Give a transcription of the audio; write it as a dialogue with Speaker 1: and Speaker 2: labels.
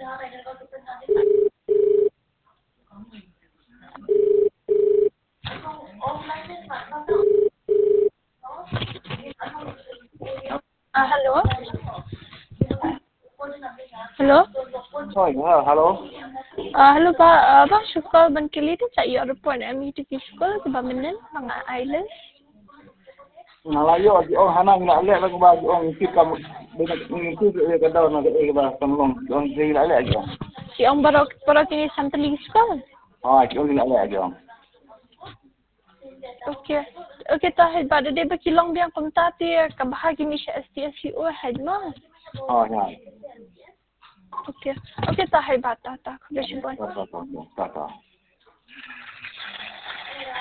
Speaker 1: Hello. Hello.
Speaker 2: Thôi, hello.
Speaker 1: Hello Pak, Abang suka Bankili tu cak European MUTP School di Bamenan, Mga Island.
Speaker 2: Nalayo di orang hanang nak lek lagu bagi orang kita mengikuti dia kata nak dia kata tolong orang dia nak lek dia.
Speaker 1: Si Ong Barok ini Santali School.
Speaker 2: Kita nak lek dia.
Speaker 1: Okay. Okay, tahid pada dia berkilong biang komentati kabahagi ni siya STSU head mo.
Speaker 2: Ya.
Speaker 1: Okay. Okay, tahid bata ta. Kaya siya.
Speaker 2: Tak.